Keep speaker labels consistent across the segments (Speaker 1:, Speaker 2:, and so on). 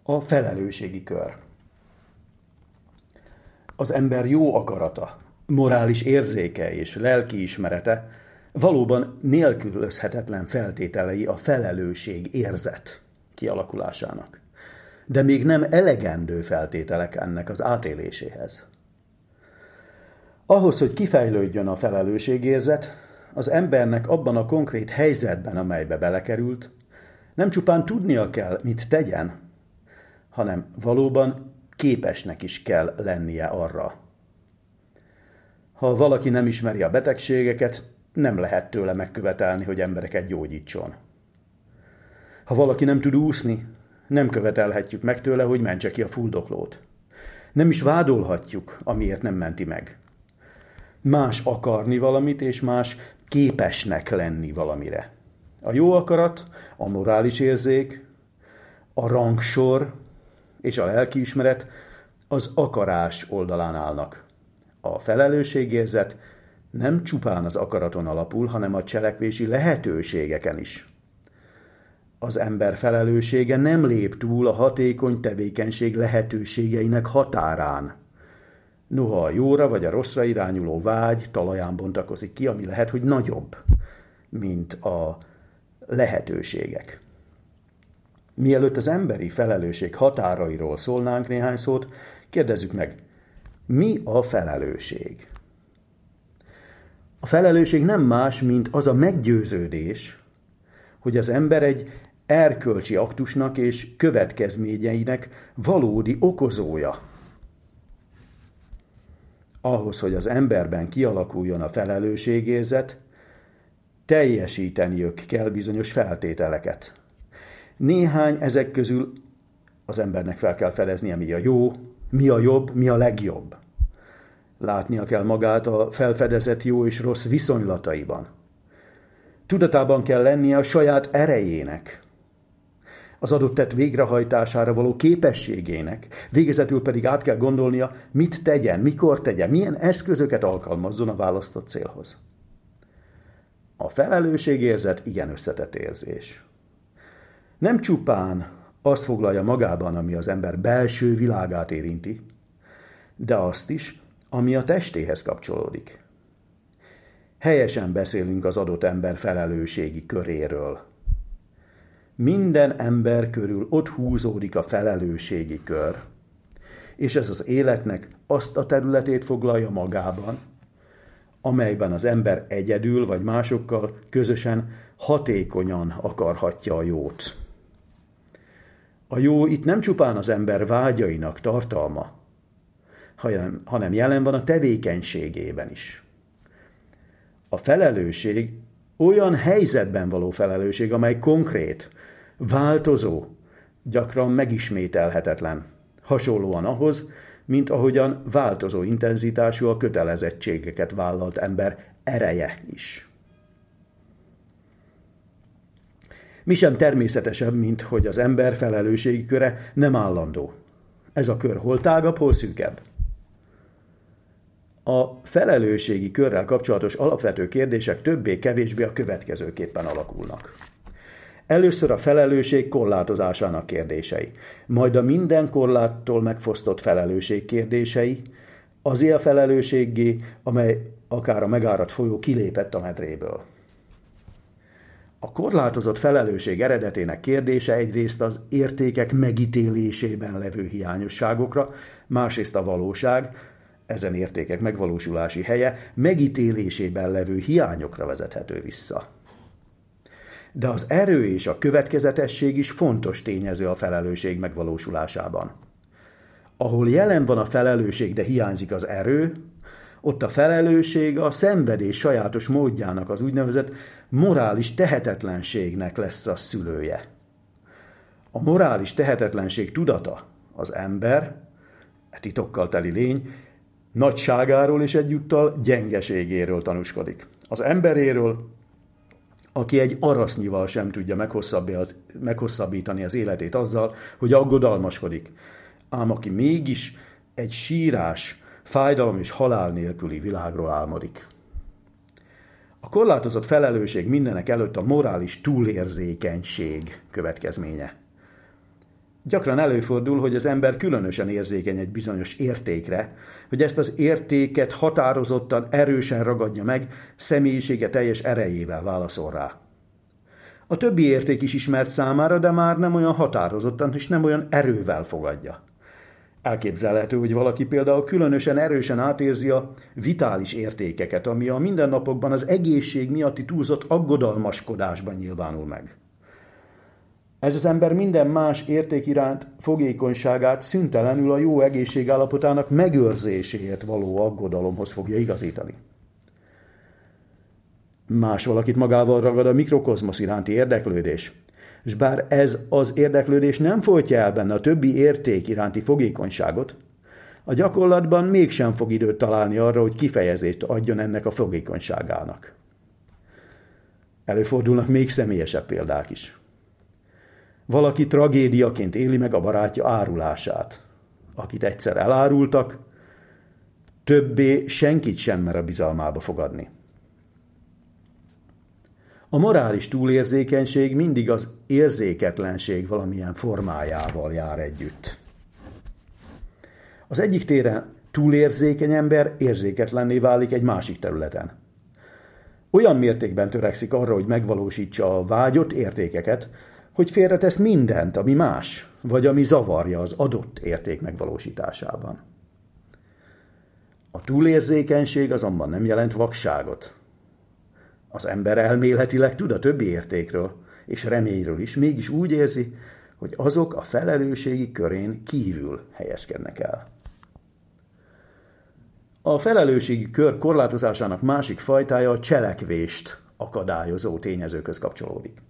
Speaker 1: A felelősségi kör. Az ember jó akarata, morális érzéke és lelkiismerete valóban nélkülözhetetlen feltételei a felelősség érzet kialakulásának, de még nem elegendő feltételek ennek az átéléséhez. Ahhoz, hogy kifejlődjön a felelősségérzet, az embernek abban a konkrét helyzetben, amelybe belekerült, nem csupán tudnia kell, mit tegyen, hanem valóban képesnek is kell lennie arra. Ha valaki nem ismeri a betegségeket, nem lehet tőle megkövetelni, hogy embereket gyógyítson. Ha valaki nem tud úszni, nem követelhetjük meg tőle, hogy mentse ki a fuldoklót. Nem is vádolhatjuk, amiért nem menti meg. Más akarni valamit, és más képesnek lenni valamire. A jó akarat, a morális érzék, a rangsor és a lelkiismeret az akarás oldalán állnak. A felelősségérzet nem csupán az akaraton alapul, hanem a cselekvési lehetőségeken is. Az ember felelőssége nem lép túl a hatékony tevékenység lehetőségeinek határán. Noha a jóra vagy a rosszra irányuló vágy talaján bontakozik ki, ami lehet, hogy nagyobb, mint a lehetőségek. Mielőtt az emberi felelősség határairól szólnánk néhány szót, kérdezzük meg, mi a felelősség? A felelősség nem más, mint az a meggyőződés, hogy az ember egy erkölcsi aktusnak és következményeinek valódi okozója. Ahhoz, hogy az emberben kialakuljon a felelősségérzet, teljesíteniük kell bizonyos feltételeket. Néhány ezek közül az embernek fel kell fedeznie, mi a jó, mi a jobb, mi a legjobb. Látnia kell magát a felfedezett jó és rossz viszonylataiban. Tudatában kell lennie a saját erejének, az adott tett végrehajtására való képességének, végezetül pedig át kell gondolnia, mit tegyen, mikor tegyen, milyen eszközöket alkalmazzon a választott célhoz. A felelősségérzet igen összetett érzés. Nem csupán azt foglalja magában, ami az ember belső világát érinti, de azt is, ami a testéhez kapcsolódik. Helyesen beszélünk az adott ember felelősségi köréről. Minden ember körül ott húzódik a felelősségi kör, és ez az életnek azt a területét foglalja magában, amelyben az ember egyedül vagy másokkal közösen hatékonyan akarhatja a jót. A jó itt nem csupán az ember vágyainak tartalma, hanem jelen van a tevékenységében is. A felelősség olyan helyzetben való felelősség, amely konkrét, változó, gyakran megismételhetetlen, hasonlóan ahhoz, mint ahogyan változó intenzitású a kötelezettségeket vállalt ember ereje is. Mi sem természetesebb, mint hogy az ember felelősségi köre nem állandó. Ez a kör hol tágabb, hol szűkebb. A felelősségi körrel kapcsolatos alapvető kérdések többé-kevésbé a következőképpen alakulnak. Először a felelősség korlátozásának kérdései, majd a minden korláttól megfosztott felelősség kérdései, azé a felelősséggé, amely akár a megáradt folyó kilépett a medréből. A korlátozott felelősség eredetének kérdése egyrészt az értékek megítélésében levő hiányosságokra, másrészt a valóság, ezen értékek megvalósulási helye megítélésében levő hiányokra vezethető vissza. De az erő és a következetesség is fontos tényező a felelősség megvalósulásában. Ahol jelen van a felelősség, de hiányzik az erő, ott a felelősség a szenvedés sajátos módjának, az úgynevezett morális tehetetlenségnek lesz a szülője. A morális tehetetlenség tudata az ember, titokkal teli lény, nagyságáról és egyúttal gyengeségéről tanúskodik. Az emberéről, aki egy arasznyival sem tudja meghosszabbítani az életét azzal, hogy aggodalmaskodik, ám aki mégis egy sírás, fájdalom és halál nélküli világról álmodik. A korlátozott felelősség mindenek előtt a morális túlérzékenység következménye. Gyakran előfordul, hogy az ember különösen érzékeny egy bizonyos értékre, hogy ezt az értéket határozottan, erősen ragadja meg, személyisége teljes erejével válaszol rá. A többi érték is ismert számára, de már nem olyan határozottan és nem olyan erővel fogadja. Elképzelhető, hogy valaki például különösen erősen átérzi a vitális értékeket, ami a mindennapokban az egészség miatti túlzott aggodalmaskodásban nyilvánul meg. Ez az ember minden más érték iránt fogékonyságát szüntelenül a jó egészség állapotának megőrzéséért való aggodalomhoz fogja igazítani. Más valakit magával ragad a mikrokozmosz iránti érdeklődés, és bár ez az érdeklődés nem folytja el benne a többi érték iránti fogékonyságot, a gyakorlatban mégsem fog időt találni arra, hogy kifejezést adjon ennek a fogékonyságának. Előfordulnak még személyesebb példák is. Valaki tragédiaként éli meg a barátja árulását. Akit egyszer elárultak, többé senkit sem mer a bizalmába fogadni. A morális túlérzékenység mindig az érzéketlenség valamilyen formájával jár együtt. Az egyik téren túlérzékeny ember érzéketlenné válik egy másik területen. Olyan mértékben törekszik arra, hogy megvalósítsa a vágyott értékeket, hogy félretesz mindent, ami más, vagy ami zavarja az adott érték megvalósításában. A túlérzékenység azonban nem jelent vakságot. Az ember elméletileg tud a többi értékről és reményről is, mégis úgy érzi, hogy azok a felelősségi körén kívül helyezkednek el. A felelősségi kör korlátozásának másik fajtája a cselekvést akadályozó tényezőkhöz kapcsolódik.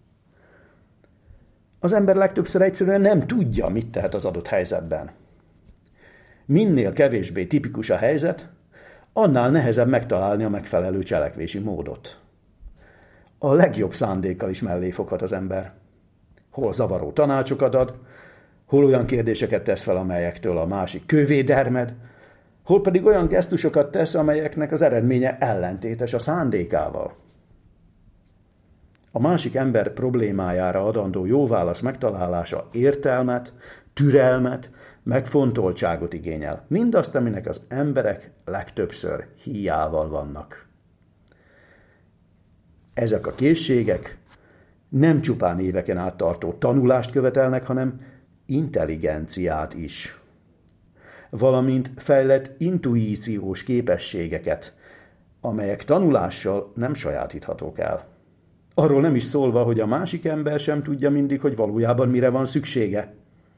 Speaker 1: Az ember legtöbbször egyszerűen nem tudja, mit tehet az adott helyzetben. Minél kevésbé tipikus a helyzet, annál nehezebb megtalálni a megfelelő cselekvési módot. A legjobb szándékkal is mellé foghat az ember. Hol zavaró tanácsokat ad, hol olyan kérdéseket tesz fel, amelyektől a másik kővé dermed, hol pedig olyan gesztusokat tesz, amelyeknek az eredménye ellentétes a szándékával. A másik ember problémájára adandó jó válasz megtalálása értelmet, türelmet, megfontoltságot igényel. Mindazt, aminek az emberek legtöbbször híjával vannak. Ezek a készségek nem csupán éveken át tartó tanulást követelnek, hanem intelligenciát is, valamint fejlett intuíciós képességeket, amelyek tanulással nem sajátíthatók el. Arról nem is szólva, hogy a másik ember sem tudja mindig, hogy valójában mire van szüksége.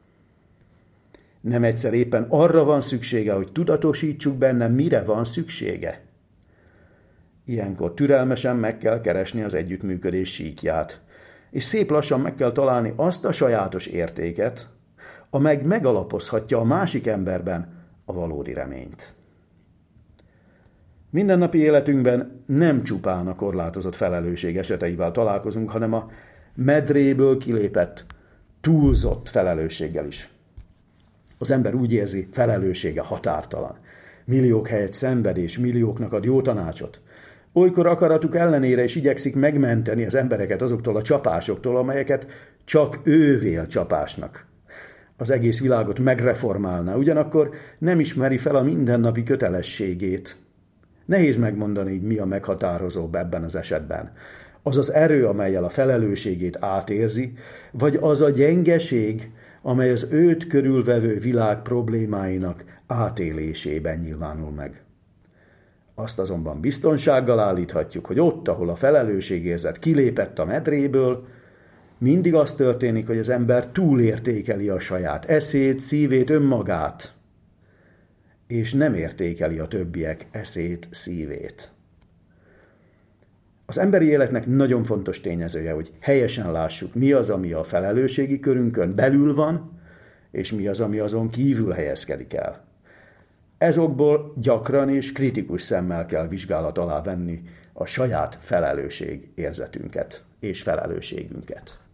Speaker 1: Nem egyszer éppen arra van szüksége, hogy tudatosítsuk benne, mire van szüksége. Ilyenkor türelmesen meg kell keresni az együttműködés síkját, és szép lassan meg kell találni azt a sajátos értéket, amely megalapozhatja a másik emberben a valódi reményt. Mindennapi életünkben nem csupán a korlátozott felelősség eseteivel találkozunk, hanem a medréből kilépett, túlzott felelősséggel is. Az ember úgy érzi, felelőssége határtalan. Milliók helyett szenved és millióknak ad jó tanácsot. Olykor akaratuk ellenére is igyekszik megmenteni az embereket azoktól a csapásoktól, amelyeket csak ő vél csapásnak. Az egész világot megreformálna, ugyanakkor nem ismeri fel a mindennapi kötelességét. Nehéz megmondani, hogy mi a meghatározóbb ebben az esetben. Az az erő, amellyel a felelősségét átérzi, vagy az a gyengeség, amely az őt körülvevő világ problémáinak átélésében nyilvánul meg. Azt azonban biztonsággal állíthatjuk, hogy ott, ahol a felelősségérzet kilépett a medréből, mindig az történik, hogy az ember túlértékeli a saját eszét, szívét, önmagát, és nem értékeli a többiek eszét, szívét. Az emberi életnek nagyon fontos tényezője, hogy helyesen lássuk, mi az, ami a felelősségi körünkön belül van, és mi az, ami azon kívül helyezkedik el. Ezokból gyakran és kritikus szemmel kell vizsgálat alá venni a saját felelősség érzetünket és felelősségünket.